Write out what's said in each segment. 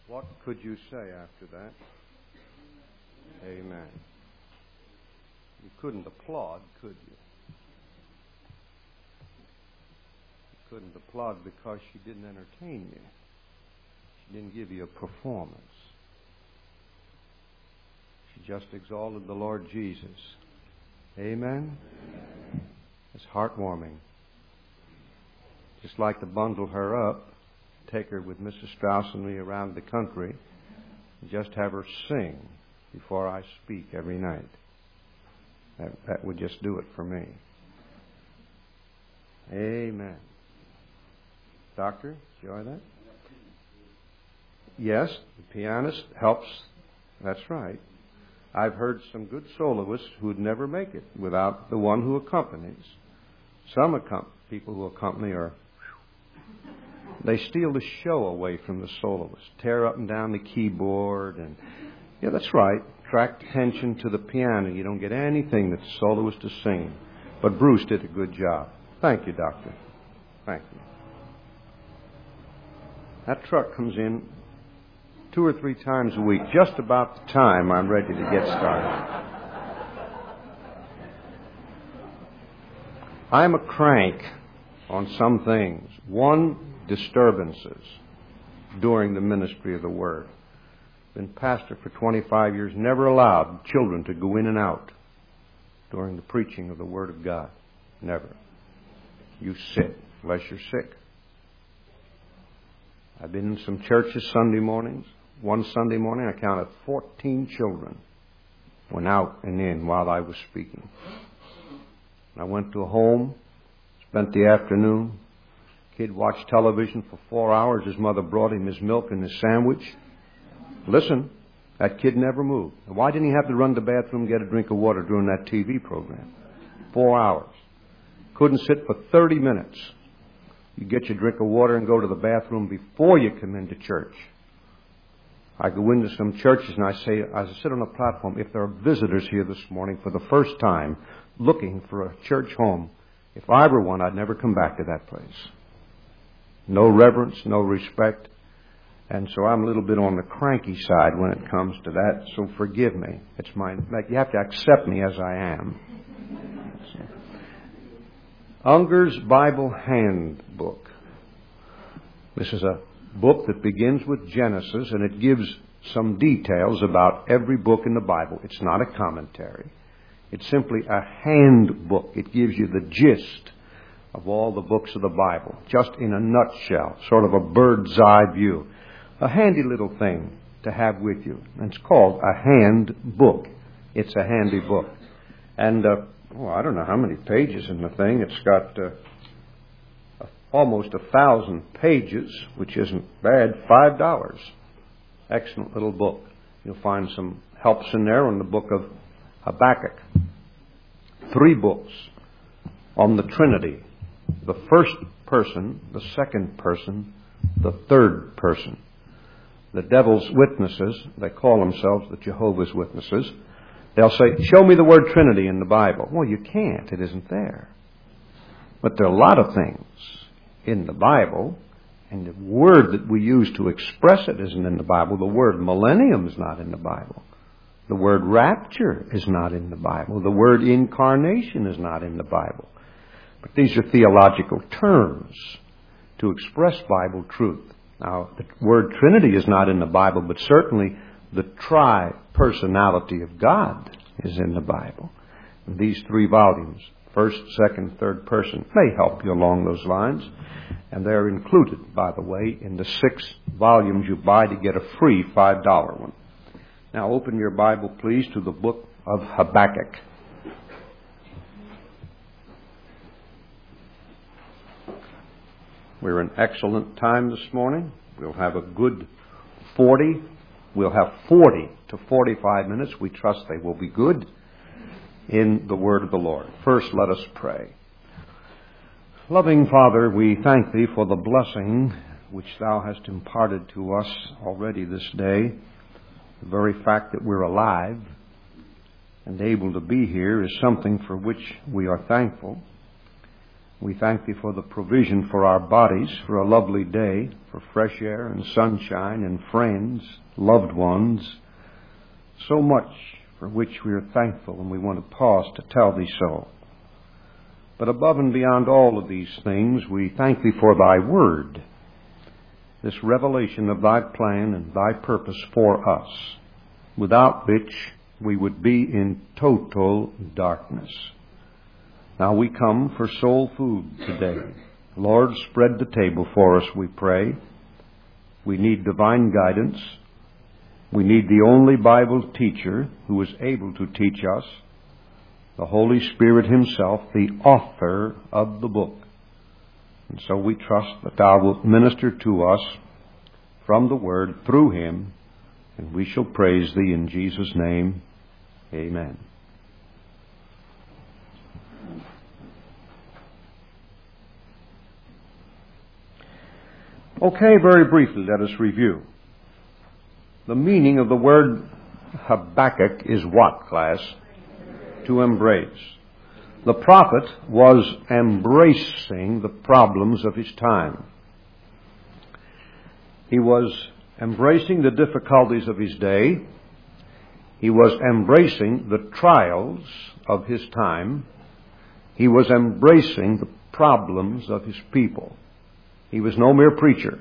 What could you say after that? Amen. You couldn't applaud, could you? You couldn't applaud because she didn't entertain you. She didn't give you a performance. She just exalted the Lord Jesus. Amen? It's heartwarming. Just like to bundle her up, take her with Mrs. Strauss and me around the country, and just have her sing before I speak every night. That would just do it for me. Amen. Doctor, enjoy that? Yes, the pianist helps. That's right. I've heard some good soloists who would never make it without the one who accompanies. Some people who accompany they steal the show away from the soloist, tear up and down the keyboard, and yeah, that's right. Attract attention to the piano. You don't get anything that the soloist is singing. But Bruce did a good job. Thank you, Doctor. Thank you. That truck comes in 2 or 3 times a week, just about the time I'm ready to get started. I'm a crank on some things. One, disturbances during the ministry of the Word. Been pastor for 25 years, never allowed children to go in and out during the preaching of the Word of God. Never. You sit unless you're sick. I've been in some churches Sunday mornings. One Sunday morning I counted 14 children went out and in while I was speaking. I went to a home, spent the afternoon. Kid watched television for 4 hours. His mother brought him his milk and his sandwich. Listen, that kid never moved. Why didn't he have to run to the bathroom and get a drink of water during that TV program? 4 hours. Couldn't sit for 30 minutes. You get your drink of water and go to the bathroom before you come into church. I go into some churches and I say, as I sit on the platform, if there are visitors here this morning for the first time looking for a church home, if I were one, I'd never come back to that place. No reverence, no respect. And so I'm a little bit on the cranky side when it comes to that, so forgive me. It's you have to accept me as I am. Unger's Bible Handbook. This is a book that begins with Genesis, and it gives some details about every book in the Bible. It's not a commentary. It's simply a handbook. It gives you the gist of all the books of the Bible, just in a nutshell, sort of a bird's eye view. A handy little thing to have with you. And it's called a handbook. It's a handy book. And, I don't know how many pages in the thing. It's got almost 1,000 pages, which isn't bad. $5. Excellent little book. You'll find some helps in there on the book of Habakkuk. 3 books on the Trinity. The first person, the second person, the third person. The devil's witnesses, they call themselves the Jehovah's Witnesses, they'll say, show me the word Trinity in the Bible. Well, you can't. It isn't there. But there are a lot of things in the Bible, and the word that we use to express it isn't in the Bible. The word millennium is not in the Bible. The word rapture is not in the Bible. The word incarnation is not in the Bible. But these are theological terms to express Bible truth. Now, the word Trinity is not in the Bible, but certainly the tri-personality of God is in the Bible. And these 3 volumes, first, second, third person, may help you along those lines. And they're included, by the way, in the 6 volumes you buy to get a free $5 one. Now, open your Bible, please, to the book of Habakkuk. We're in excellent time this morning. We'll have a good 40. We'll have 40 to 45 minutes. We trust they will be good in the word of the Lord. First, let us pray. Loving Father, we thank Thee for the blessing which Thou hast imparted to us already this day. The very fact that we're alive and able to be here is something for which we are thankful. We thank Thee for the provision for our bodies, for a lovely day, for fresh air and sunshine and friends, loved ones. So much for which we are thankful, and we want to pause to tell Thee so. But above and beyond all of these things, we thank Thee for Thy Word, this revelation of Thy plan and Thy purpose for us, without which we would be in total darkness. Now we come for soul food today. Lord, spread the table for us, we pray. We need divine guidance. We need the only Bible teacher who is able to teach us, the Holy Spirit Himself, the author of the book. And so we trust that Thou wilt minister to us from the Word through Him, and we shall praise Thee in Jesus' name. Amen. Okay, very briefly, let us review. The meaning of the word Habakkuk is what, class? To embrace. The prophet was embracing the problems of his time. He was embracing the difficulties of his day. He was embracing the trials of his time. He was embracing the problems of his people. He was no mere preacher.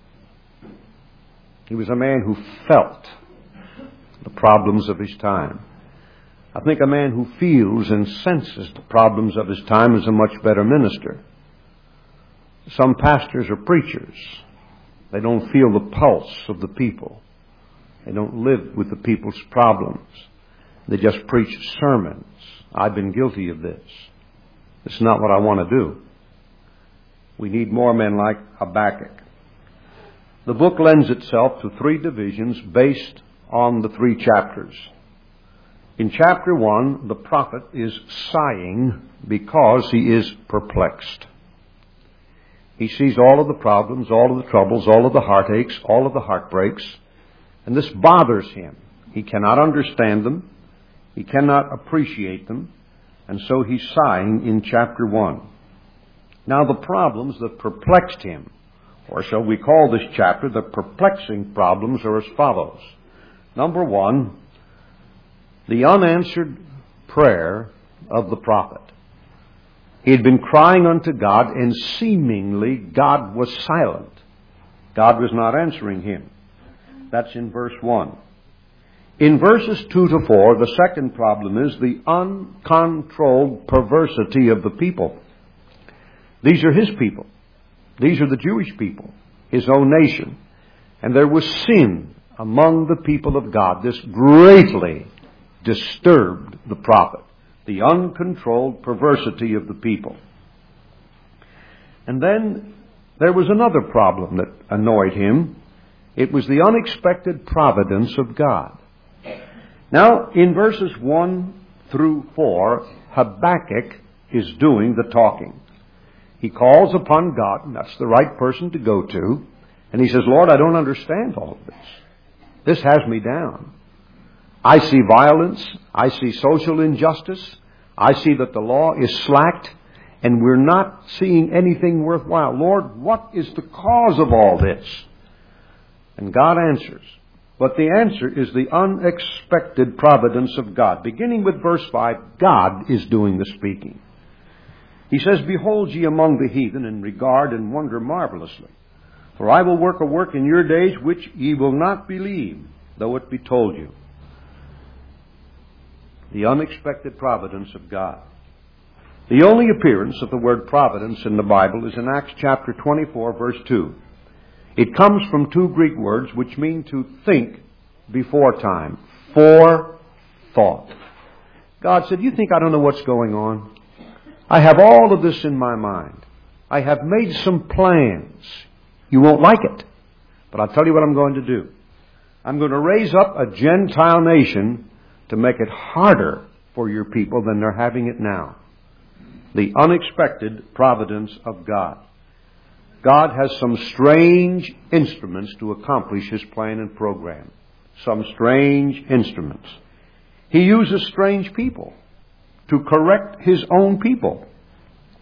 He was a man who felt the problems of his time. I think a man who feels and senses the problems of his time is a much better minister. Some pastors are preachers. They don't feel the pulse of the people. They don't live with the people's problems. They just preach sermons. I've been guilty of this. It's not what I want to do. We need more men like Habakkuk. The book lends itself to three divisions based on the three chapters. In chapter 1, the prophet is sighing because he is perplexed. He sees all of the problems, all of the troubles, all of the heartaches, all of the heartbreaks, and this bothers him. He cannot understand them. He cannot appreciate them, and so he's sighing in chapter 1. Now the problems that perplexed him, or shall we call this chapter the perplexing problems, are as follows. Number 1, the unanswered prayer of the prophet. He had been crying unto God, and seemingly God was silent. God was not answering him. That's in verse 1. In verses 2 to 4, the second problem is the uncontrolled perversity of the people. These are his people. These are the Jewish people, his own nation. And there was sin among the people of God. This greatly disturbed the prophet. The uncontrolled perversity of the people. And then there was another problem that annoyed him. It was the unexpected providence of God. Now, in verses 1 through 4, Habakkuk is doing the talking. He calls upon God, and that's the right person to go to. And he says, Lord, I don't understand all of this. This has me down. I see violence. I see social injustice. I see that the law is slacked, and we're not seeing anything worthwhile. Lord, what is the cause of all this? And God answers. But the answer is the unexpected providence of God. Beginning with verse 5, God is doing the speaking. He says, Behold ye among the heathen, and regard and wonder marvelously. For I will work a work in your days which ye will not believe, though it be told you. The unexpected providence of God. The only appearance of the word providence in the Bible is in Acts chapter 24, verse 2. It comes from two Greek words which mean to think before time. Forethought. God said, You think I don't know what's going on? I have all of this in my mind. I have made some plans. You won't like it, but I'll tell you what I'm going to do. I'm going to raise up a Gentile nation to make it harder for your people than they're having it now. The unexpected providence of God. God has some strange instruments to accomplish His plan and program. Some strange instruments. He uses strange people to correct His own people.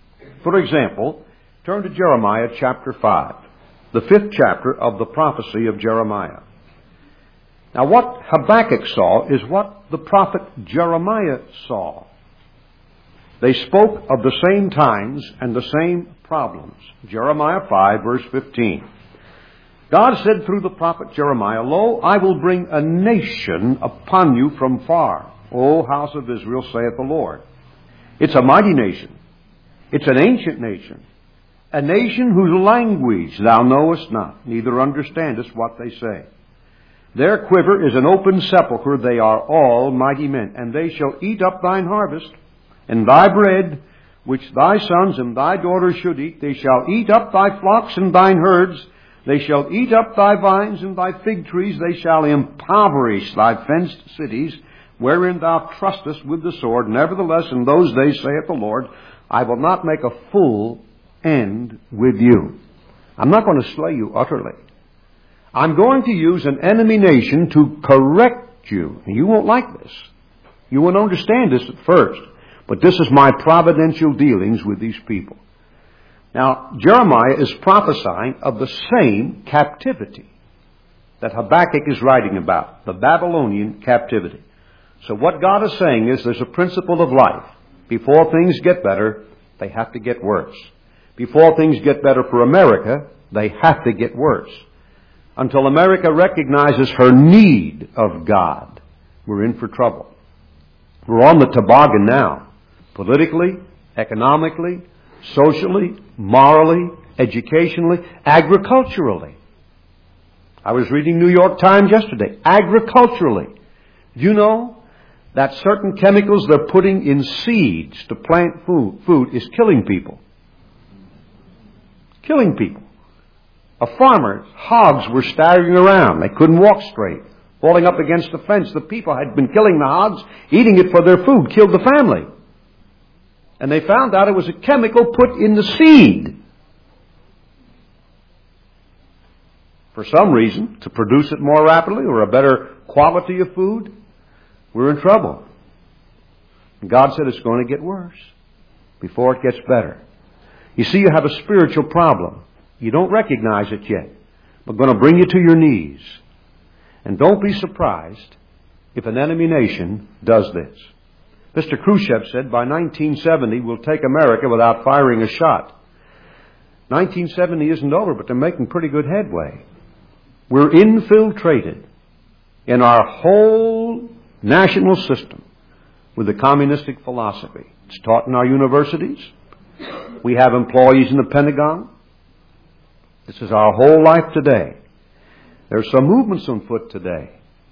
For example, turn to Jeremiah chapter 5, the 5th chapter of the prophecy of Jeremiah. Now, what Habakkuk saw is what the prophet Jeremiah saw. They spoke of the same times and the same problems. Jeremiah 5, verse 15. God said through the prophet Jeremiah, Lo, I will bring a nation upon you from far, O house of Israel, saith the Lord. It's a mighty nation. It's an ancient nation. A nation whose language thou knowest not, neither understandest what they say. Their quiver is an open sepulchre, they are all mighty men, and they shall eat up thine harvest, and thy bread, which thy sons and thy daughters should eat. They shall eat up thy flocks and thine herds. They shall eat up thy vines and thy fig trees. They shall impoverish thy fenced cities, wherein thou trustest with the sword. Nevertheless, in those days, saith the Lord, I will not make a full end with you. I'm not going to slay you utterly. I'm going to use an enemy nation to correct you. And you won't like this. You won't understand this at first. But this is my providential dealings with these people. Now, Jeremiah is prophesying of the same captivity that Habakkuk is writing about, the Babylonian captivity. So what God is saying is there's a principle of life. Before things get better, they have to get worse. Before things get better for America, they have to get worse. Until America recognizes her need of God, we're in for trouble. We're on the toboggan now. Politically, economically, socially, morally, educationally, agriculturally. I was reading New York Times yesterday. Agriculturally. Do you know that certain chemicals they're putting in seeds to plant food is killing people? Killing people. A farmer's hogs were staggering around. They couldn't walk straight, falling up against the fence. The people had been killing the hogs, eating it for their food, killed the family. And they found out it was a chemical put in the seed. For some reason, to produce it more rapidly or a better quality of food, we're in trouble. And God said it's going to get worse before it gets better. You see, you have a spiritual problem. You don't recognize it yet. We're going to bring you to your knees. And don't be surprised if an enemy nation does this. Mr. Khrushchev said by 1970 we'll take America without firing a shot. 1970 isn't over, but they're making pretty good headway. We're infiltrated in our whole national system with the communistic philosophy. It's taught in our universities. We have employees in the Pentagon. This is our whole life today. There's some movements on foot today.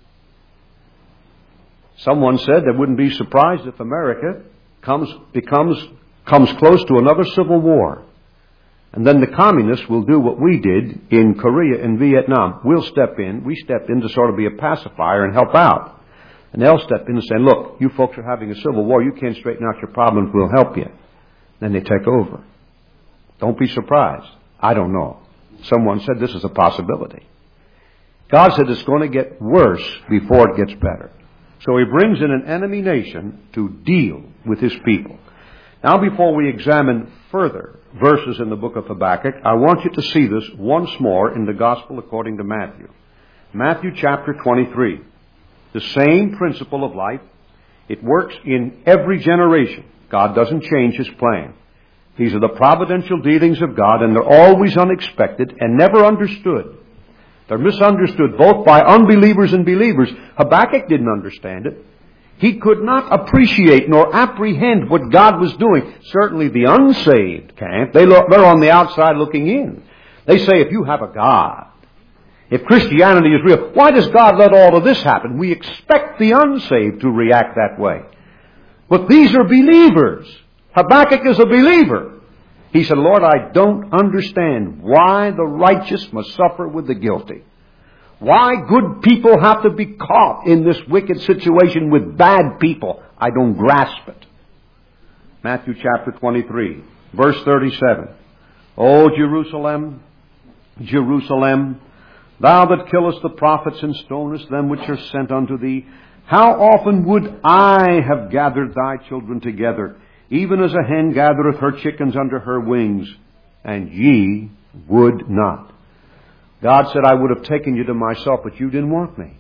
Someone said they wouldn't be surprised if America comes close to another civil war. And then the communists will do what we did in Korea and Vietnam. We'll step in. We stepped in to sort of be a pacifier and help out. And they'll step in and say, look, you folks are having a civil war. You can't straighten out your problems. We'll help you. Then they take over. Don't be surprised. I don't know. Someone said this is a possibility. God said it's going to get worse before it gets better. So He brings in an enemy nation to deal with His people. Now, before we examine further verses in the book of Habakkuk, I want you to see this once more in the Gospel according to Matthew. Matthew chapter 23. The same principle of life. It works in every generation. God doesn't change His plan. These are the providential dealings of God, and they're always unexpected and never understood. They're misunderstood both by unbelievers and believers. Habakkuk didn't understand it. He could not appreciate nor apprehend what God was doing. Certainly the unsaved can't. They're on the outside looking in. They say, if you have a God, if Christianity is real, why does God let all of this happen? We expect the unsaved to react that way. But these are believers. Habakkuk is a believer. He said, Lord, I don't understand why the righteous must suffer with the guilty. Why good people have to be caught in this wicked situation with bad people. I don't grasp it. Matthew chapter 23, verse 37. O Jerusalem, Jerusalem, thou that killest the prophets and stonest them which are sent unto thee, how often would I have gathered thy children together, even as a hen gathereth her chickens under her wings, and ye would not. God said, I would have taken you to myself, but you didn't want me.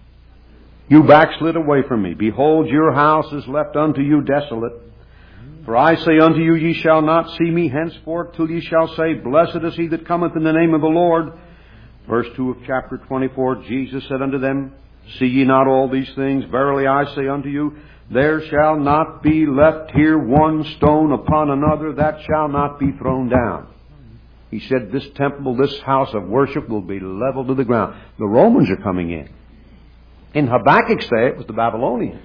You backslid away from me. Behold, your house is left unto you desolate. For I say unto you, ye shall not see me henceforth, till ye shall say, Blessed is he that cometh in the name of the Lord. Verse 2 of chapter 24, Jesus said unto them, See ye not all these things? Verily I say unto you, there shall not be left here one stone upon another that shall not be thrown down. He said, this temple, this house of worship will be leveled to the ground. The Romans are coming in. In Habakkuk's day, it was the Babylonians.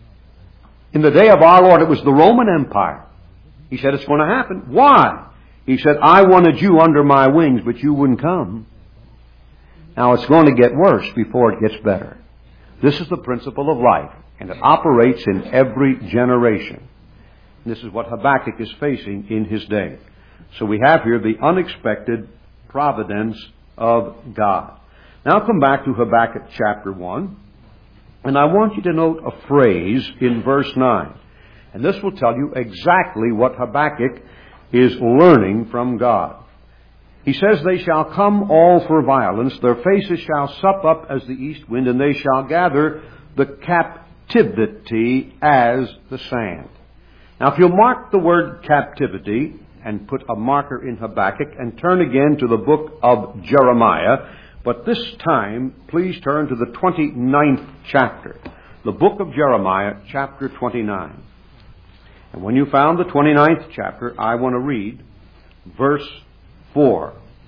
In the day of our Lord, it was the Roman Empire. He said, it's going to happen. Why? He said, I wanted you under my wings, but you wouldn't come. Now, it's going to get worse before it gets better. This is the principle of life, and it operates in every generation. This is what Habakkuk is facing in his day. So we have here the unexpected providence of God. Now come back to Habakkuk chapter 1. And I want you to note a phrase in verse 9. And this will tell you exactly what Habakkuk is learning from God. He says, They shall come all for violence, their faces shall sup up as the east wind, and they shall gather the captivity as the sand. Now if you'll mark the word captivity and put a marker in Habakkuk and turn again to the book of Jeremiah, but this time, please turn to the 29th chapter. The book of Jeremiah, chapter 29. And when you found the 29th chapter, I want to read verse 4.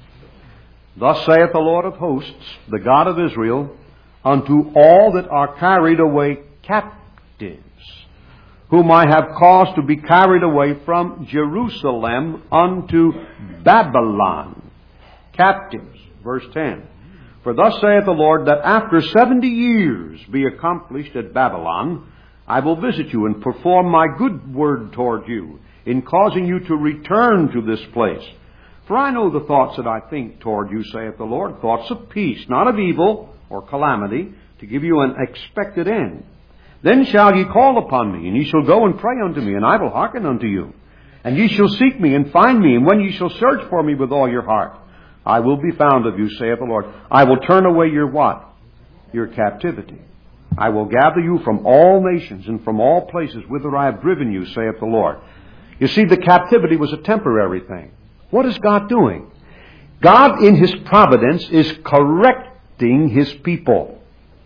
Thus saith the Lord of hosts, the God of Israel, unto all that are carried away captives, whom I have caused to be carried away from Jerusalem unto Babylon. Captives. Verse 10. For thus saith the Lord, that after 70 years be accomplished at Babylon, I will visit you and perform my good word toward you, in causing you to return to this place. For I know the thoughts that I think toward you, saith the Lord, thoughts of peace, not of evil or calamity, to give you an expected end. Then shall ye call upon me, and ye shall go and pray unto me, and I will hearken unto you. And ye shall seek me and find me, and when ye shall search for me with all your heart, I will be found of you, saith the Lord. I will turn away your what? Your captivity. I will gather you from all nations and from all places whither I have driven you, saith the Lord. You see, the captivity was a temporary thing. What is God doing? God, in His providence, is correcting His people.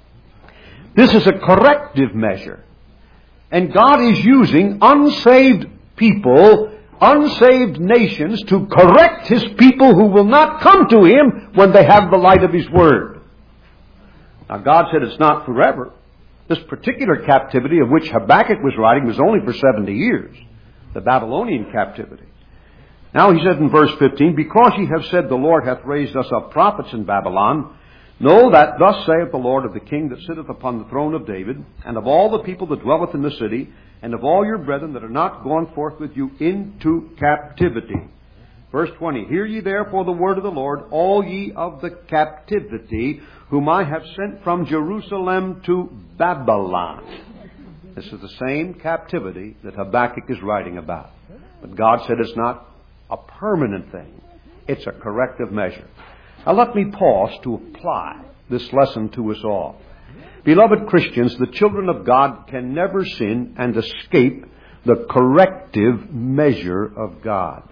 This is a corrective measure. And God is using unsaved people, unsaved nations, to correct His people who will not come to Him when they have the light of His Word. Now God said it's not forever. This particular captivity of which Habakkuk was writing was only for 70 years. The Babylonian captivity. Now he said in verse 15, Because ye have said, the Lord hath raised us up prophets in Babylon, know that thus saith the Lord of the king that sitteth upon the throne of David, and of all the people that dwelleth in the city, and of all your brethren that are not gone forth with you into captivity. Verse 20, Hear ye therefore the word of the Lord, all ye of the captivity, whom I have sent from Jerusalem to Babylon. This is the same captivity that Habakkuk is writing about. But God said it's not a permanent thing. It's a corrective measure. Now let me pause to apply this lesson to us all. Beloved Christians, the children of God can never sin and escape the corrective measure of God.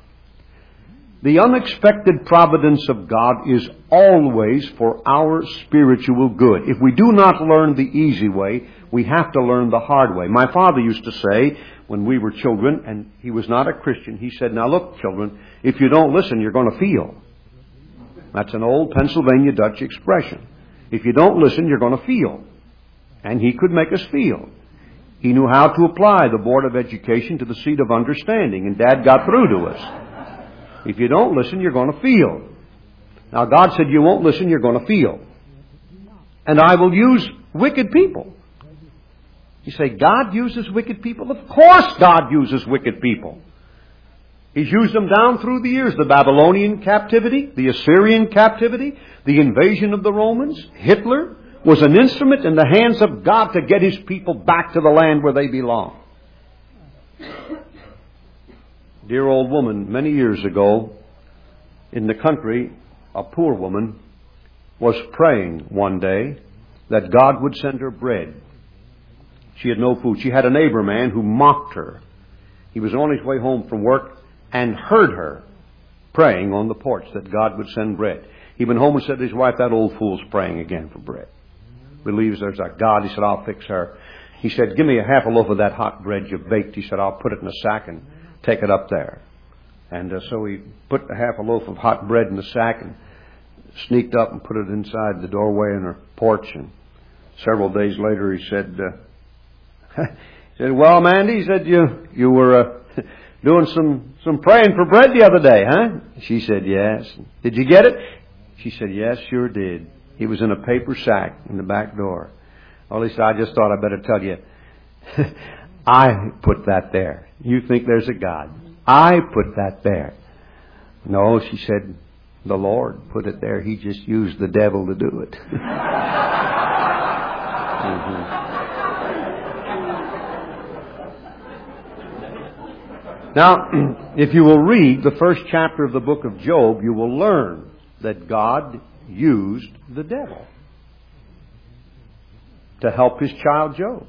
The unexpected providence of God is always for our spiritual good. If we do not learn the easy way, we have to learn the hard way. My father used to say, when we were children, and he was not a Christian, he said, Now look, children, if you don't listen, you're going to feel. That's an old Pennsylvania Dutch expression. If you don't listen, you're going to feel. And he could make us feel. He knew how to apply the Board of Education to the seat of understanding, and Dad got through to us. If you don't listen, you're going to feel. Now God said you won't listen, you're going to feel. And I will use wicked people. You say, God uses wicked people? Of course God uses wicked people. He's used them down through the years. The Babylonian captivity, the Assyrian captivity, the invasion of the Romans, Hitler was an instrument in the hands of God to get His people back to the land where they belong. dear old woman, many years ago in the country, a poor woman was praying one day that God would send her bread. She had no food. She had a neighbor man who mocked her. He was on his way home from work and heard her praying on the porch that God would send bread. He went home and said to his wife, "That old fool's praying again for bread. Believes there's a God." He said, "I'll fix her." He said, "Give me a half a loaf of that hot bread you baked." He said, "I'll put it in a sack and take it up there." And so he put a half a loaf of hot bread in the sack and sneaked up and put it inside the doorway in her porch. And several days later he said, "Well, Mandy," he said, you were doing some praying for bread the other day, huh?" She said, "Yes." "Did you get it?" She said, "Yes, sure did. He was in a paper sack in the back door." Well, he said, "I just thought I better tell you, I put that there. You think there's a God. I put that there." "No," she said, "the Lord put it there. He just used the devil to do it." Now, if you will read the first chapter of the book of Job, you will learn that God used the devil to help his child Job.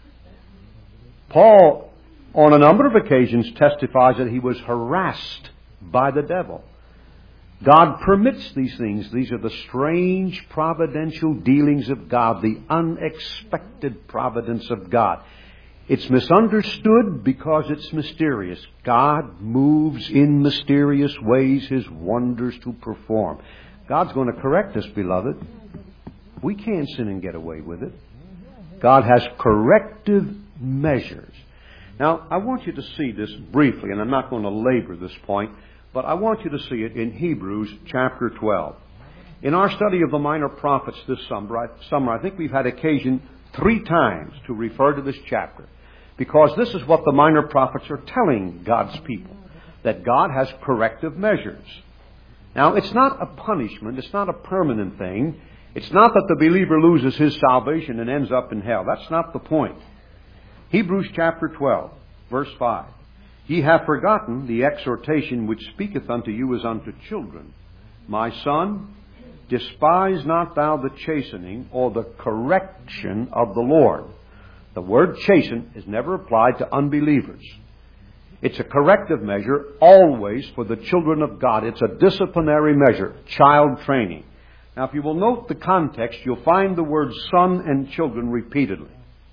Paul, on a number of occasions, testifies that he was harassed by the devil. God permits these things. These are the strange providential dealings of God, the unexpected providence of God. It's misunderstood because it's mysterious. God moves in mysterious ways His wonders to perform. God's going to correct us, beloved. We can't sin and get away with it. God has corrective measures. Now, I want you to see this briefly, and I'm not going to labor this point, but I want you to see it in Hebrews chapter 12. In our study of the minor prophets this summer, I think we've had occasion 3 times to refer to this chapter, because this is what the minor prophets are telling God's people, that God has corrective measures. Now, it's not a punishment. It's not a permanent thing. It's not that the believer loses his salvation and ends up in hell. That's not the point. Hebrews chapter 12, verse 5. "Ye have forgotten the exhortation which speaketh unto you as unto children. My son, despise not thou the chastening or the correction of the Lord." The word chasten is never applied to unbelievers. It's a corrective measure always for the children of God. It's a disciplinary measure, child training. Now, if you will note the context, you'll find the words son and children repeatedly.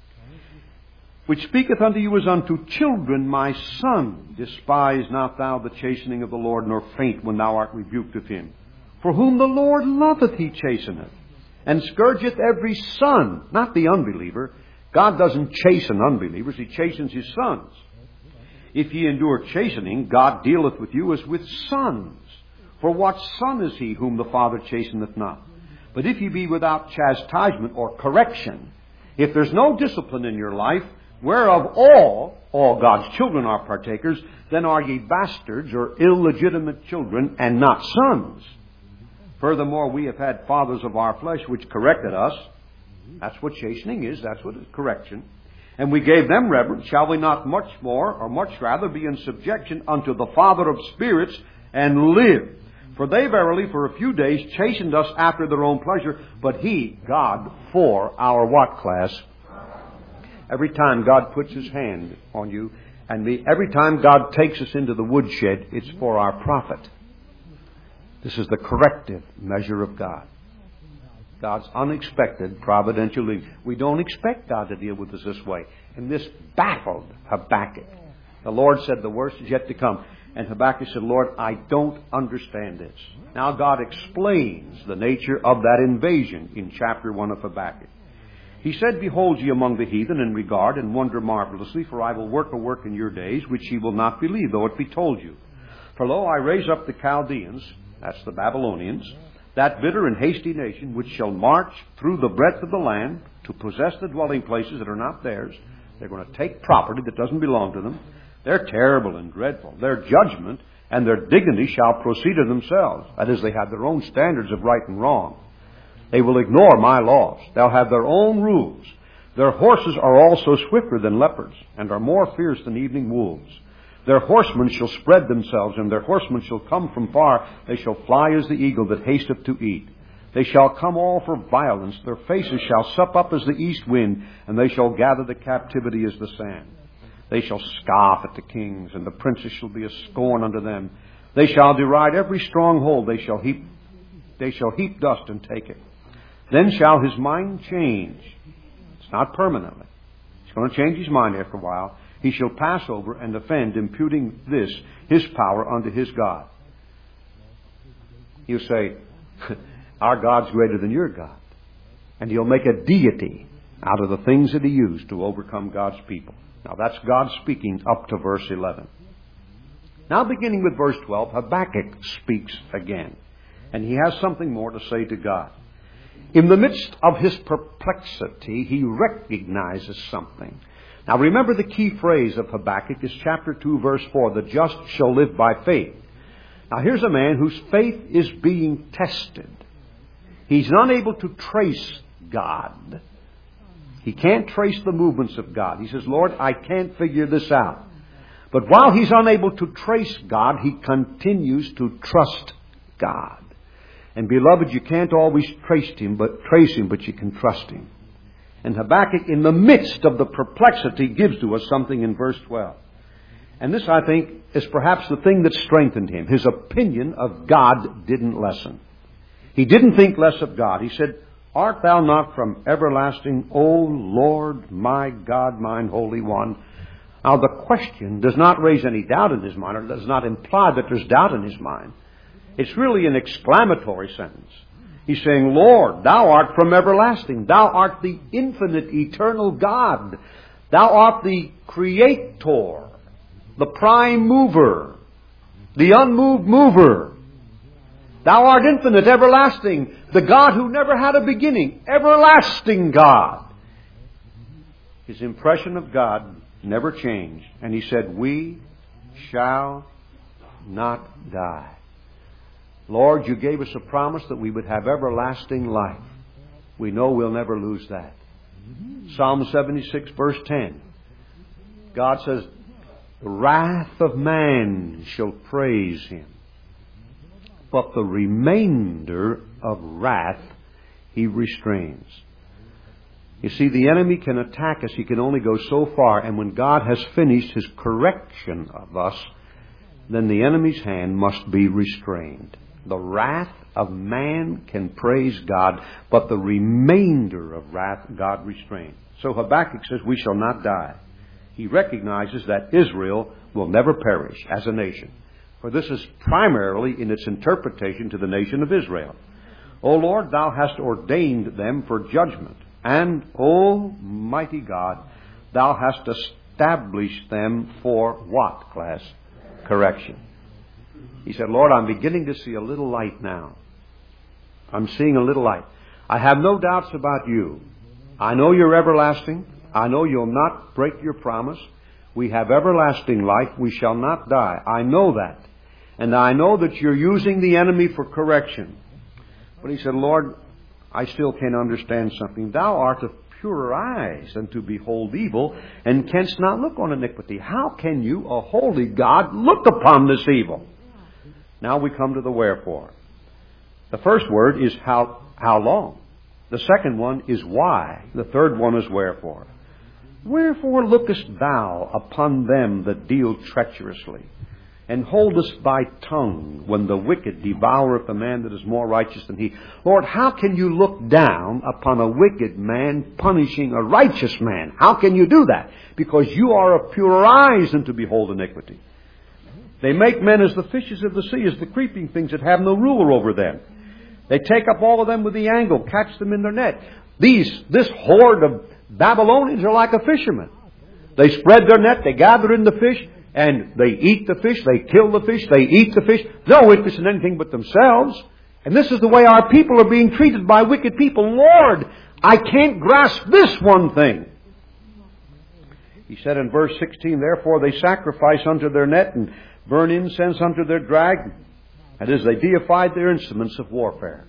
"Which speaketh unto you as unto children, my son, despise not thou the chastening of the Lord, nor faint when thou art rebuked of him. For whom the Lord loveth he chasteneth, and scourgeth every son," not the unbeliever. God doesn't chasten unbelievers, He chastens His sons. "If ye endure chastening, God dealeth with you as with sons. For what son is he whom the Father chasteneth not? But if ye be without chastisement or correction," if there's no discipline in your life, "whereof all God's children are partakers, then are ye bastards," or illegitimate children, "and not sons. Furthermore, we have had fathers of our flesh which corrected us." That's what chastening is. That's what is correction. "And we gave them reverence. Shall we not much more, or much rather, be in subjection unto the Father of spirits, and live? For they verily for a few days chastened us after their own pleasure, but He," God, "for our" what, class? Every time God puts His hand on you and me, every time God takes us into the woodshed, it's for our profit. This is the corrective measure of God. God's unexpected providential leading. We don't expect God to deal with us this way. And this baffled Habakkuk. The Lord said the worst is yet to come. And Habakkuk said, "Lord, I don't understand this." Now God explains the nature of that invasion in chapter 1 of Habakkuk. He said, "Behold ye among the heathen, and regard and wonder marvelously, for I will work a work in your days, which ye will not believe, though it be told you. For lo, I raise up the Chaldeans," that's the Babylonians, "that bitter and hasty nation, which shall march through the breadth of the land to possess the dwelling places that are not theirs." They're going to take property that doesn't belong to them. They're terrible and dreadful. Their judgment and their dignity shall proceed of themselves. That is, they have their own standards of right and wrong. They will ignore my laws. They'll have their own rules. Their horses are also swifter than leopards, and are more fierce than evening wolves. Their horsemen shall spread themselves, and their horsemen shall come from far. They shall fly as the eagle that hasteth to eat. They shall come all for violence. Their faces shall sup up as the east wind, and they shall gather the captivity as the sand. They shall scoff at the kings, and the princes shall be a scorn unto them. They shall deride every stronghold. They shall heap dust and take it. Then shall his mind change. It's not permanently. He's going to change his mind after a while. He shall pass over and offend, imputing this, his power, unto his God. He'll say, our God's greater than your God. And he'll make a deity out of the things that he used to overcome God's people. Now that's God speaking up to verse 11. Now beginning with verse 12, Habakkuk speaks again. And he has something more to say to God. In the midst of his perplexity, he recognizes something. Now remember the key phrase of Habakkuk is chapter 2, verse 4, the just shall live by faith. Now here's a man whose faith is being tested. He's not able to trace God. He can't trace the movements of God. He says, Lord, I can't figure this out. But while he's unable to trace God, he continues to trust God. And beloved, you can't always trace him, but you can trust him. And Habakkuk, in the midst of the perplexity, gives to us something in verse 12. And this, I think, is perhaps the thing that strengthened him. His opinion of God didn't lessen. He didn't think less of God. He said, art thou not from everlasting, O Lord, my God, mine Holy One? Now, the question does not raise any doubt in his mind, or does not imply that there's doubt in his mind. It's really an exclamatory sentence. He's saying, Lord, thou art from everlasting. Thou art the infinite, eternal God. Thou art the creator, the prime mover, the unmoved mover. Thou art infinite, everlasting, the God who never had a beginning, everlasting God. His impression of God never changed. And he said, we shall not die. Lord, you gave us a promise that we would have everlasting life. We know we'll never lose that. Psalm 76, verse 10. God says, the wrath of man shall praise him, but the remainder of wrath he restrains. You see, the enemy can attack us. He can only go so far. And when God has finished his correction of us, then the enemy's hand must be restrained. The wrath of man can praise God, but the remainder of wrath God restrains. So Habakkuk says, we shall not die. He recognizes that Israel will never perish as a nation. For this is primarily in its interpretation to the nation of Israel. O Lord, thou hast ordained them for judgment. And, O mighty God, thou hast established them for what, class? Correction. He said, Lord, I'm beginning to see a little light now. I'm seeing a little light. I have no doubts about you. I know you're everlasting. I know you'll not break your promise. We have everlasting life. We shall not die. I know that. And I know that you're using the enemy for correction. But he said, Lord, I still can't understand something. Thou art of purer eyes than to behold evil, and canst not look on iniquity. How can you, a holy God, look upon this evil? Now we come to the wherefore. The first word is how long. The second one is why. The third one is wherefore. Wherefore lookest thou upon them that deal treacherously, and holdest thy tongue when the wicked devoureth a man that is more righteous than he? Lord, how can you look down upon a wicked man punishing a righteous man? How can you do that? Because you are of purer eyes than to behold iniquity. They make men as the fishes of the sea, as the creeping things that have no ruler over them. They take up all of them with the angle, catch them in their net. This horde of Babylonians are like a fisherman. They spread their net, they gather in the fish, and they eat the fish, they kill the fish, they eat the fish. No interest in anything but themselves. And this is the way our people are being treated by wicked people. Lord, I can't grasp this one thing. He said in verse 16, therefore they sacrifice unto their net and burn incense unto their drag. That is, they deified their instruments of warfare.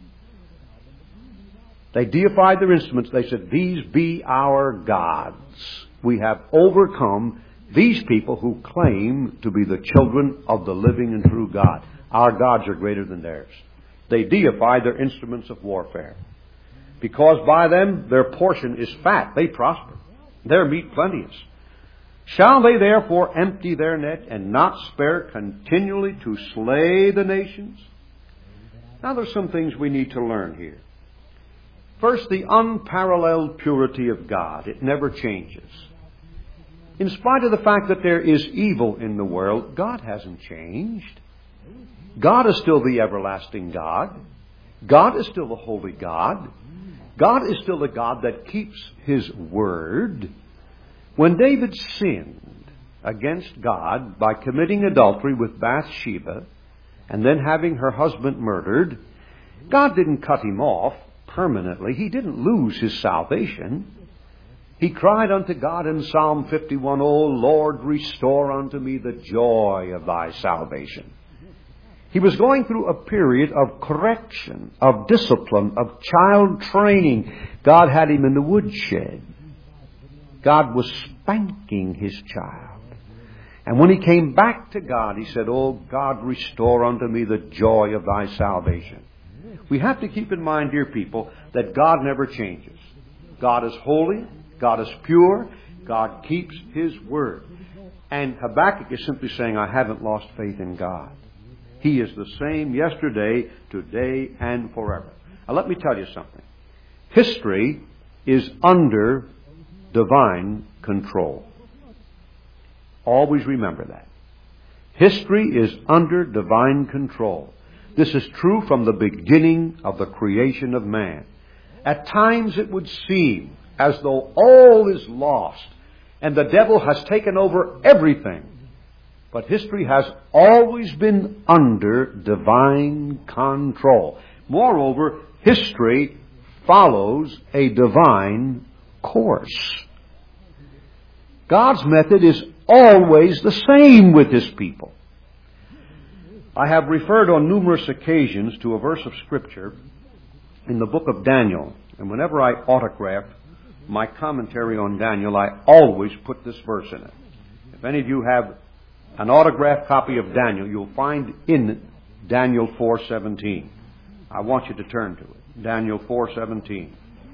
They deified their instruments. They said, these be our gods. We have overcome These people who claim to be the children of the living and true God. Our gods are greater than theirs. They deify their instruments of warfare. Because by them their portion is fat. They prosper. Their meat plenteous. Shall they therefore empty their net and not spare continually to slay the nations? Now there's some things we need to learn here. First, the unparalleled purity of God. It never changes. In spite of the fact that there is evil in the world, God hasn't changed. God is still the everlasting God. God is still the holy God. God is still the God that keeps His word. When David sinned against God by committing adultery with Bathsheba and then having her husband murdered, God didn't cut him off permanently. He didn't lose his salvation. He cried unto God in Psalm 51, O Lord, restore unto me the joy of thy salvation. He was going through a period of correction, of discipline, of child training. God had him in the woodshed. God was spanking his child. And when he came back to God, he said, O God, restore unto me the joy of thy salvation. We have to keep in mind, dear people, that God never changes. God is holy. God is pure. God keeps His word. And Habakkuk is simply saying, I haven't lost faith in God. He is the same yesterday, today, and forever. Now let me tell you something. History is under divine control. Always remember that. History is under divine control. This is true from the beginning of the creation of man. At times it would seem as though all is lost and the devil has taken over everything. But history has always been under divine control. Moreover, history follows a divine course. God's method is always the same with His people. I have referred on numerous occasions to a verse of Scripture in the book of Daniel. And whenever I autograph my commentary on Daniel, I always put this verse in it. If any of you have an autographed copy of Daniel, you'll find in it Daniel 4:17. I want you to turn to it. Daniel 4:17.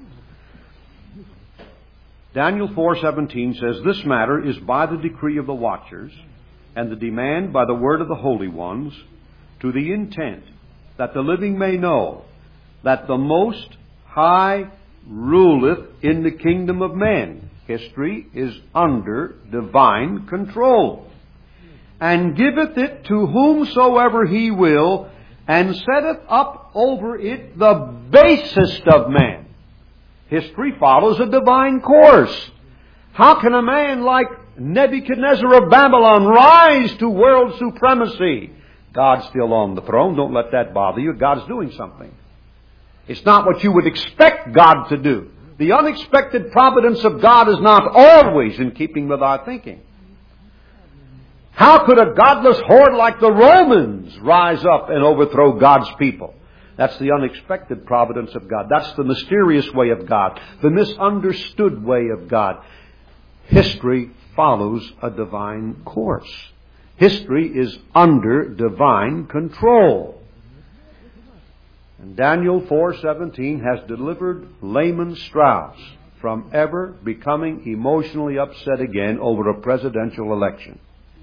Daniel 4:17 says, This matter is by the decree of the watchers, and the demand by the word of the holy ones, to the intent that the living may know that the Most High ruleth in the kingdom of men. History is under divine control. And giveth it to whomsoever He will, and setteth up over it the basest of men. History follows a divine course. How can a man like Nebuchadnezzar of Babylon rise to world supremacy? God's still on the throne. Don't let that bother you. God's doing something. It's not what you would expect God to do. The unexpected providence of God is not always in keeping with our thinking. How could a godless horde like the Romans rise up and overthrow God's people? That's the unexpected providence of God. That's the mysterious way of God, the misunderstood way of God. History follows a divine course. History is under divine control. And Daniel 4:17 has delivered Lehman Strauss from ever becoming emotionally upset again over a presidential election.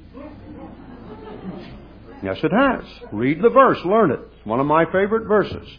Yes, it has. Read the verse, learn it. It's one of my favorite verses.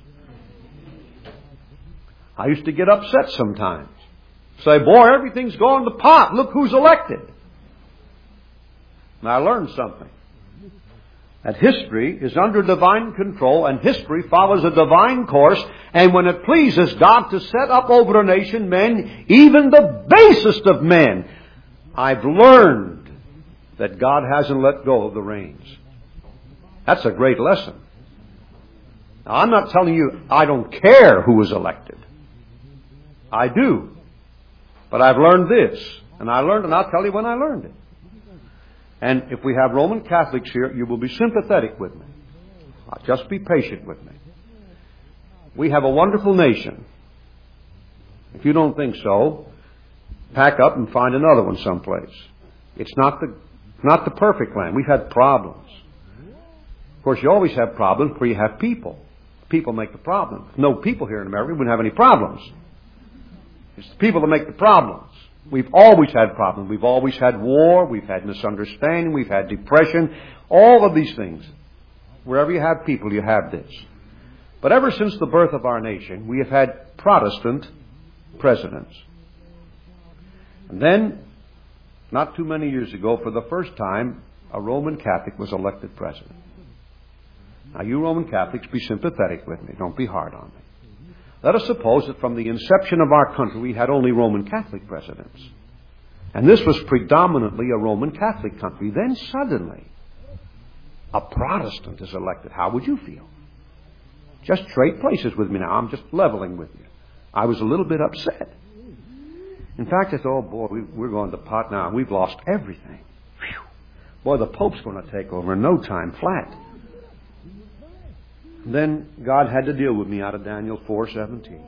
I used to get upset sometimes. Say, boy, everything's gone to pot. Look who's elected. And I learned something. That history is under divine control, and history follows a divine course, and when it pleases God to set up over a nation men, even the basest of men, I've learned that God hasn't let go of the reins. That's a great lesson. Now, I'm not telling you I don't care who is elected. I do. But I've learned this, and I'll tell you when I learned it. And if we have Roman Catholics here, you will be sympathetic with me. Just be patient with me. We have a wonderful nation. If you don't think so, pack up and find another one someplace. It's not the perfect land. We've had problems. Of course, you always have problems where you have people. People make the problem. If no people here in America, we wouldn't have any problems. It's the people that make the problems. We've always had problems. We've always had war. We've had misunderstanding. We've had depression. All of these things. Wherever you have people, you have this. But ever since the birth of our nation, we have had Protestant presidents. And then, not too many years ago, for the first time, a Roman Catholic was elected president. Now, you Roman Catholics, be sympathetic with me. Don't be hard on me. Let us suppose that from the inception of our country, we had only Roman Catholic presidents. And this was predominantly a Roman Catholic country. Then suddenly, a Protestant is elected. How would you feel? Just trade places with me now. I'm just leveling with you. I was a little bit upset. In fact, I thought, oh boy, we're going to pot now. We've lost everything. Whew. Boy, the Pope's going to take over in no time flat. Then God had to deal with me out of Daniel 4:17. He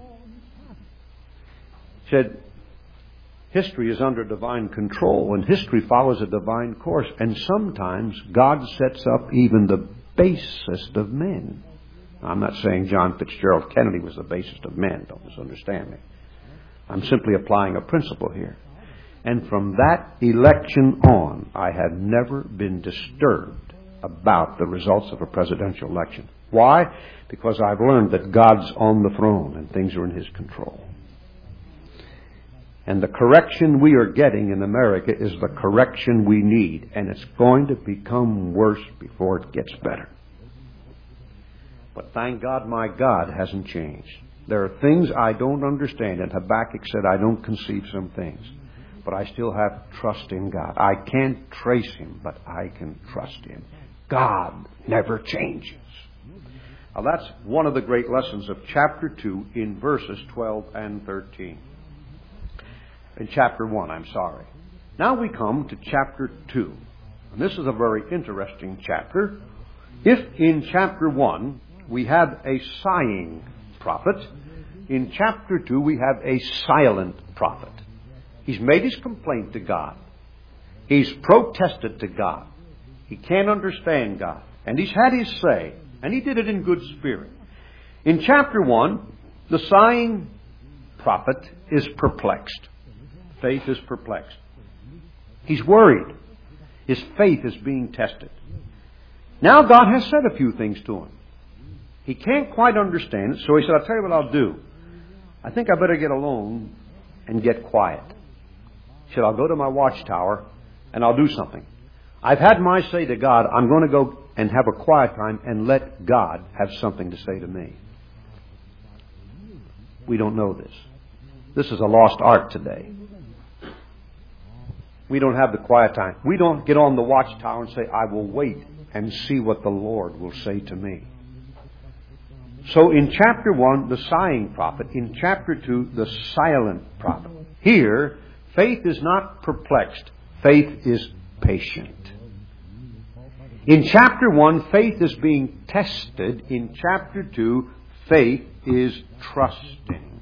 said, history is under divine control, and history follows a divine course. And sometimes God sets up even the basest of men. I'm not saying John Fitzgerald Kennedy was the basest of men. Don't misunderstand me. I'm simply applying a principle here. And from that election on, I have never been disturbed about the results of a presidential election. Why? Because I've learned that God's on the throne and things are in His control. And the correction we are getting in America is the correction we need. And it's going to become worse before it gets better. But thank God my God hasn't changed. There are things I don't understand. And Habakkuk said, I don't conceive some things. But I still have trust in God. I can't trace Him, but I can trust Him. God never changes. Now that's one of the great lessons of chapter 2 in verses 12 and 13. In chapter 1, I'm sorry. Now we come to chapter 2. And this is a very interesting chapter. If in chapter 1 we have a sighing prophet, in chapter 2 we have a silent prophet. He's made his complaint to God. He's protested to God. He can't understand God. And he's had his say. And he did it in good spirit. In chapter 1, the sighing prophet is perplexed. Faith is perplexed. He's worried. His faith is being tested. Now God has said a few things to him. He can't quite understand it, so he said, I'll tell you what I'll do. I think I better get alone and get quiet. He said, I'll go to my watchtower and I'll do something. I've had my say to God. I'm going to go and have a quiet time and let God have something to say to me. We don't know this. This is a lost art today. We don't have the quiet time. We don't get on the watchtower and say, I will wait and see what the Lord will say to me. So in chapter 1, the sighing prophet. In chapter 2, the silent prophet. Here, faith is not perplexed. Faith is patient. In chapter 1, faith is being tested. In chapter 2, faith is trusting.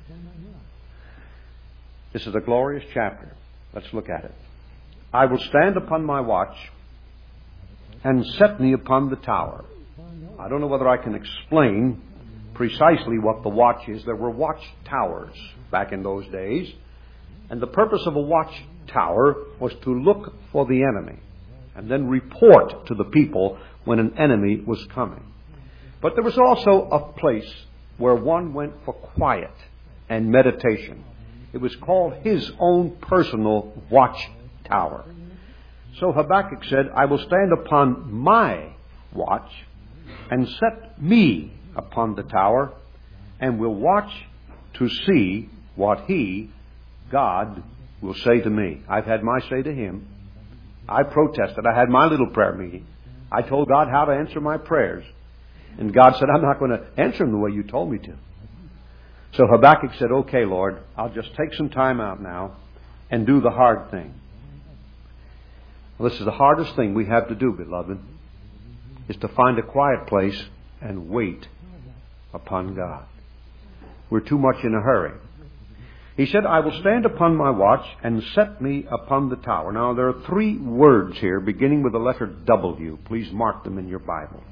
This is a glorious chapter. Let's look at it. I will stand upon my watch and set me upon the tower. I don't know whether I can explain precisely what the watch is. There were watch towers back in those days. And the purpose of a watch tower was to look for the enemy and then report to the people when an enemy was coming. But there was also a place where one went for quiet and meditation. It was called his own personal watch tower. So Habakkuk said, I will stand upon my watch and set me upon the tower and will watch to see what he, God, will say to me. I've had my say to him. I protested. I had my little prayer meeting. I told God how to answer my prayers. And God said, I'm not going to answer them the way you told me to. So Habakkuk said, okay, Lord, I'll just take some time out now and do the hard thing. Well, this is the hardest thing we have to do, beloved, is to find a quiet place and wait upon God. We're too much in a hurry. He said, I will stand upon my watch and set me upon the tower. Now, there are 3 words here beginning with the letter W. Please mark them in your Bible.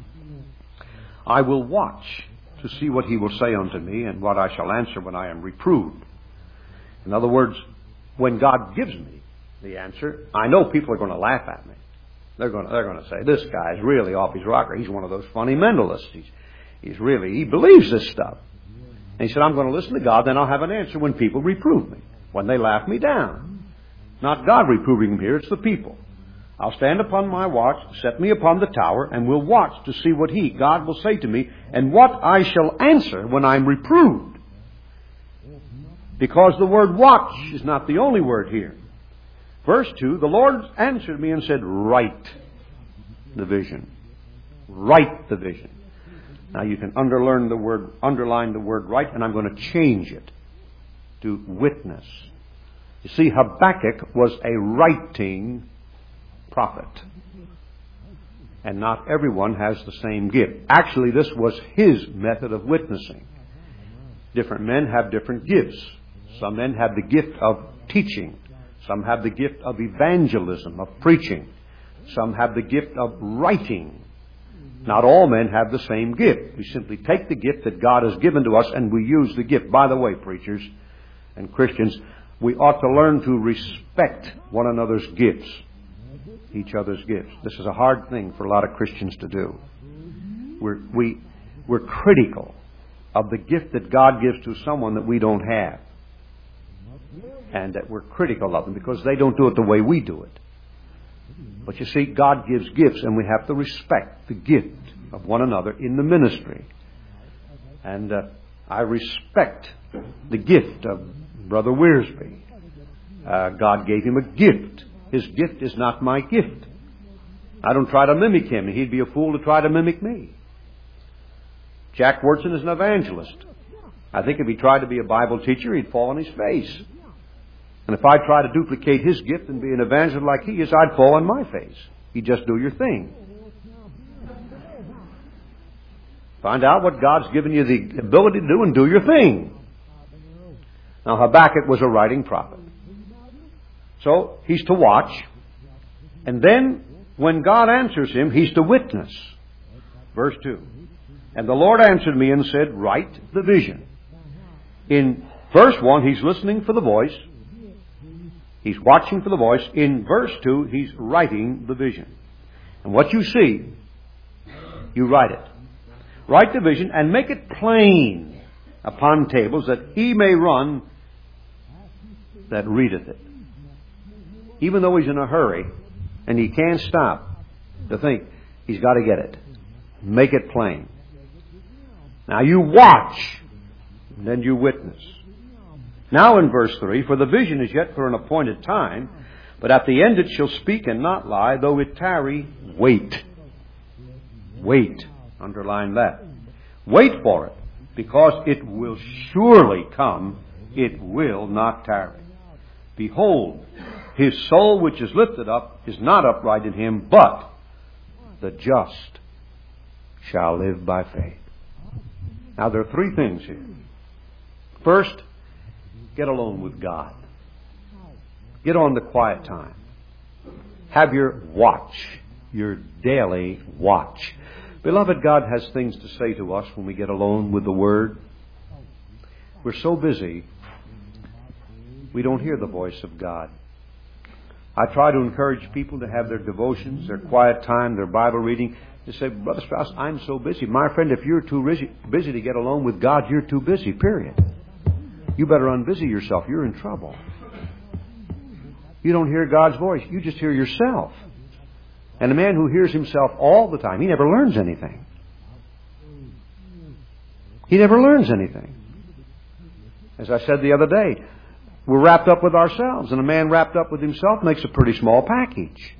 I will watch to see what he will say unto me and what I shall answer when I am reproved. In other words, when God gives me the answer, I know people are going to laugh at me. They're going to say, this guy's really off his rocker. He's one of those funny mentalists. He believes this stuff. And he said, I'm going to listen to God, then I'll have an answer when people reprove me, when they laugh me down. Not God reproving him here, it's the people. I'll stand upon my watch, set me upon the tower, and will watch to see what God will say to me, and what I shall answer when I'm reproved. Because the word watch is not the only word here. Verse 2, the Lord answered me and said, write the vision. Write the vision. Now you can underline the word write, and I'm going to change it to witness. You see, Habakkuk was a writing prophet. And not everyone has the same gift. Actually, this was his method of witnessing. Different men have different gifts. Some men have the gift of teaching. Some have the gift of evangelism, of preaching. Some have the gift of writing. Not all men have the same gift. We simply take the gift that God has given to us and we use the gift. By the way, preachers and Christians, we ought to learn to respect one another's gifts, each other's gifts. This is a hard thing for a lot of Christians to do. We're critical of the gift that God gives to someone that we don't have. And that we're critical of them because they don't do it the way we do it. But you see, God gives gifts, and we have to respect the gift of one another in the ministry. And I respect the gift of Brother Wiersbe. God gave him a gift. His gift is not my gift. I don't try to mimic him, and he'd be a fool to try to mimic me. Jack Wurtson is an evangelist. I think if he tried to be a Bible teacher, he'd fall on his face. And if I try to duplicate his gift and be an evangelist like he is, I'd fall on my face. You just do your thing. Find out what God's given you the ability to do and do your thing. Now, Habakkuk was a writing prophet. So, he's to watch. And then, when God answers him, he's to witness. Verse 2. And the Lord answered me and said, write the vision. In verse 1, he's listening for the voice. He's watching for the voice. In verse 2, he's writing the vision. And what you see, you write it. Write the vision and make it plain upon tables, that he may run that readeth it. Even though he's in a hurry and he can't stop to think, he's got to get it. Make it plain. Now you watch, and then you witness. Now in verse 3, for the vision is yet for an appointed time, but at the end it shall speak and not lie, though it tarry, wait. Wait. Underline that. Wait for it, because it will surely come, it will not tarry. Behold, his soul which is lifted up is not upright in him, but the just shall live by faith. Now there are 3 things here. First, get alone with God. Get on the quiet time. Have your watch, your daily watch. Beloved, God has things to say to us when we get alone with the Word. We're so busy, we don't hear the voice of God. I try to encourage people to have their devotions, their quiet time, their Bible reading. They say, Brother Strauss, I'm so busy. My friend, if you're too busy to get alone with God, you're too busy, period. You better unbusy yourself. You're in trouble. You don't hear God's voice. You just hear yourself. And a man who hears himself all the time, he never learns anything. He never learns anything. As I said the other day, we're wrapped up with ourselves, and a man wrapped up with himself makes a pretty small package.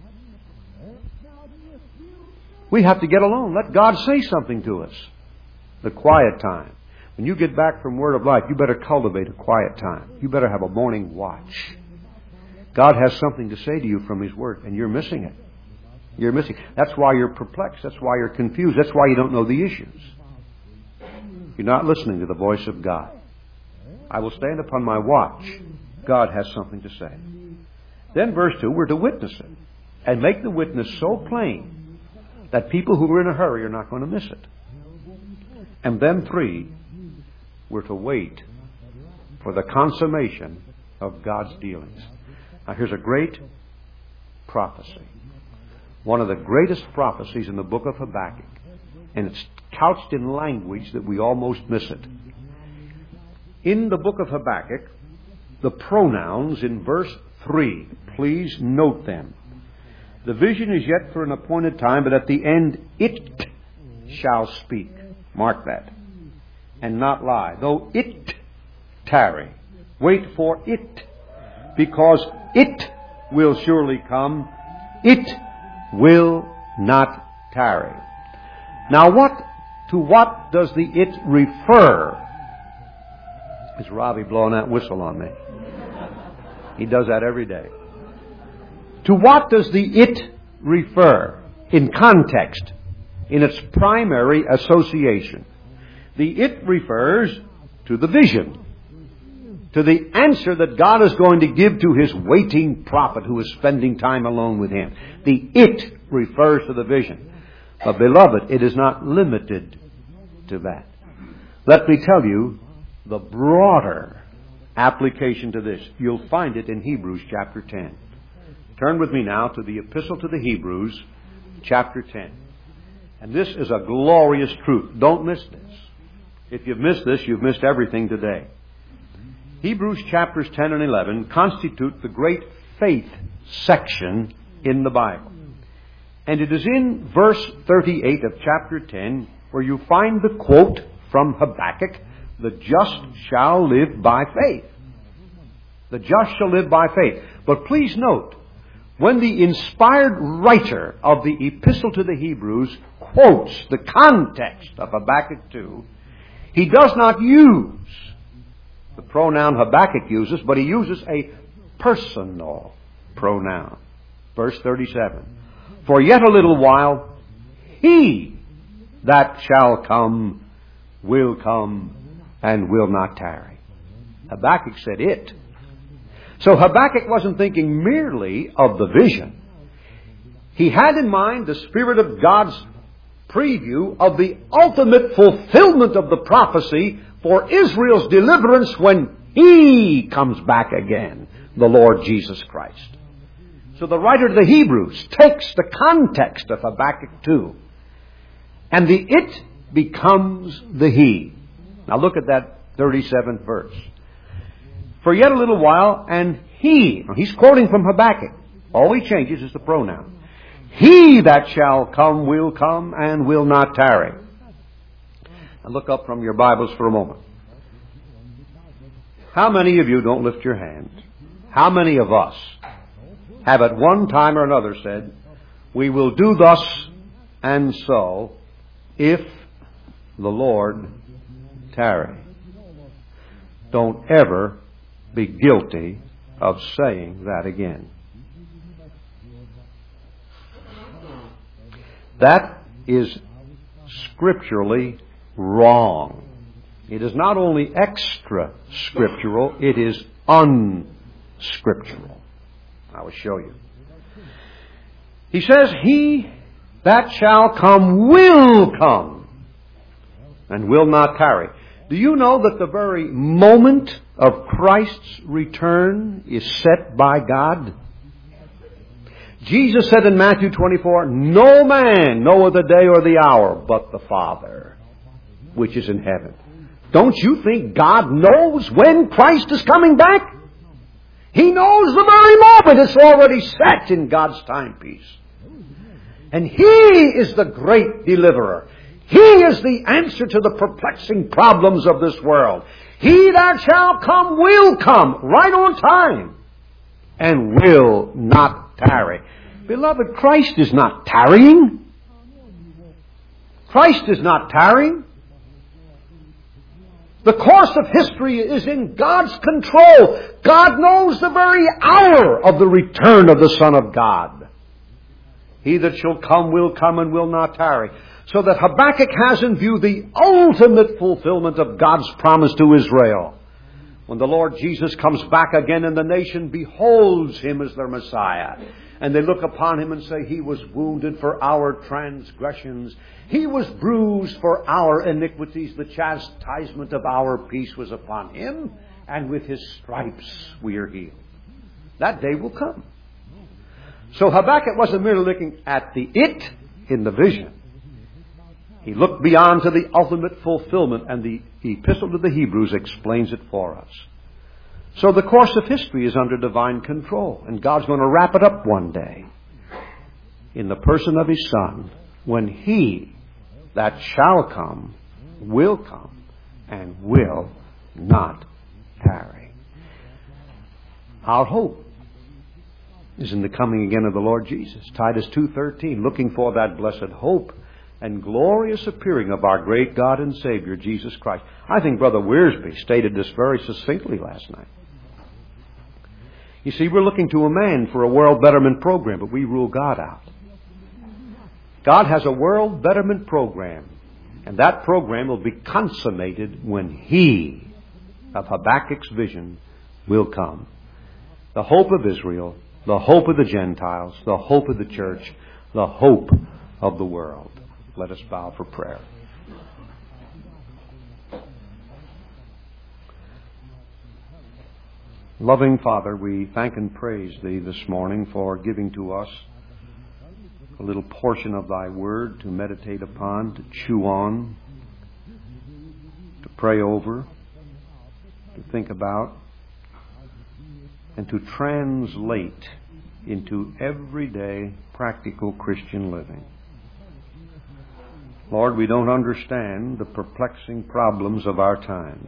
We have to get alone. Let God say something to us. The quiet time. When you get back from Word of Life, you better cultivate a quiet time. You better have a morning watch. God has something to say to you from His Word, and you're missing it. You're missing it. That's why you're perplexed. That's why you're confused. That's why you don't know the issues. You're not listening to the voice of God. I will stand upon my watch. God has something to say. Then verse 2, we're to witness it. And make the witness so plain that people who are in a hurry are not going to miss it. And then 3, we're to wait for the consummation of God's dealings. Now here's a great prophecy. One of the greatest prophecies in the book of Habakkuk. And it's couched in language that we almost miss it. In the book of Habakkuk, the pronouns in verse 3, please note them. The vision is yet for an appointed time, but at the end it shall speak. Mark that. And not lie. Though it tarry, wait for it, because it will surely come. It will not tarry. Now to what does the it refer? Is Robbie blowing that whistle on me? He does that every day. To what does the it refer in context, in its primary association? The it refers to the vision, to the answer that God is going to give to His waiting prophet who is spending time alone with Him. The it refers to the vision. But beloved, it is not limited to that. Let me tell you the broader application to this. You'll find it in Hebrews chapter 10. Turn with me now to the Epistle to the Hebrews, chapter 10. And this is a glorious truth. Don't miss this. If you've missed this, you've missed everything today. Hebrews chapters 10 and 11 constitute the great faith section in the Bible. And it is in verse 38 of chapter 10 where you find the quote from Habakkuk, "The just shall live by faith." The just shall live by faith. But please note, when the inspired writer of the Epistle to the Hebrews quotes the context of Habakkuk 2, he does not use the pronoun Habakkuk uses, but he uses a personal pronoun. Verse 37. For yet a little while, He that shall come will come and will not tarry. Habakkuk said it. So Habakkuk wasn't thinking merely of the vision. He had in mind the Spirit of God's preview of the ultimate fulfillment of the prophecy for Israel's deliverance when He comes back again, the Lord Jesus Christ. So the writer of the Hebrews takes the context of Habakkuk 2, and the it becomes the he. Now look at that 37th verse. For yet a little while, and He, now he's quoting from Habakkuk. All he changes is the pronoun. He that shall come will come and will not tarry. Now look up from your Bibles for a moment. How many of you, don't lift your hands, how many of us have at one time or another said, we will do thus and so if the Lord tarry? Don't ever be guilty of saying that again. That is scripturally wrong. It is not only extra scriptural, it is unscriptural. I will show you. He says, He that shall come will come and will not tarry. Do you know that the very moment of Christ's return is set by God? Jesus said in Matthew 24, no man knoweth the day or the hour but the Father, which is in heaven. Don't you think God knows when Christ is coming back? He knows the very moment. It's already set in God's timepiece. And He is the great deliverer. He is the answer to the perplexing problems of this world. He that shall come will come right on time and will not tarry. Beloved, Christ is not tarrying. Christ is not tarrying. The course of history is in God's control. God knows the very hour of the return of the Son of God. He that shall come will come and will not tarry. So that Habakkuk has in view the ultimate fulfillment of God's promise to Israel when the Lord Jesus comes back again and the nation beholds Him as their Messiah, and they look upon Him and say, He was wounded for our transgressions. He was bruised for our iniquities. The chastisement of our peace was upon Him, and with His stripes we are healed. That day will come. So Habakkuk wasn't merely looking at the it in the vision. He looked beyond to the ultimate fulfillment, and the Epistle to the Hebrews explains it for us. So the course of history is under divine control, and God's going to wrap it up one day in the person of His Son, when He that shall come, and will not tarry. Our hope is in the coming again of the Lord Jesus. Titus 2:13, looking for that blessed hope and glorious appearing of our great God and Savior, Jesus Christ. I think Brother Wiersbe stated this very succinctly last night. You see, we're looking to a man for a world betterment program, but we rule God out. God has a world betterment program, and that program will be consummated when He of Habakkuk's vision will come. The hope of Israel, the hope of the Gentiles, the hope of the church, the hope of the world. Let us bow for prayer. Loving Father, we thank and praise Thee this morning for giving to us a little portion of Thy Word to meditate upon, to chew on, to pray over, to think about, and to translate into everyday practical Christian living. Lord, we don't understand the perplexing problems of our times,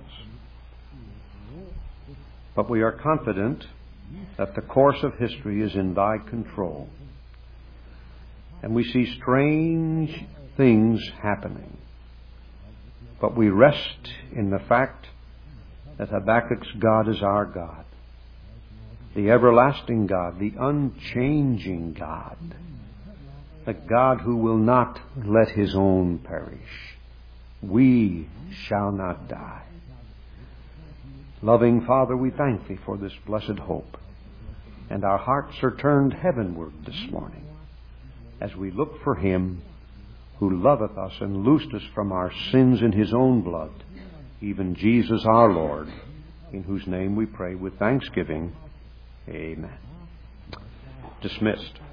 but we are confident that the course of history is in Thy control, and we see strange things happening, but we rest in the fact that Habakkuk's God is our God, the everlasting God, the unchanging God, the God who will not let His own perish. We shall not die. Loving Father, we thank Thee for this blessed hope, and our hearts are turned heavenward this morning as we look for Him who loveth us and loosed us from our sins in His own blood, even Jesus our Lord, in whose name we pray with thanksgiving. Amen. Dismissed.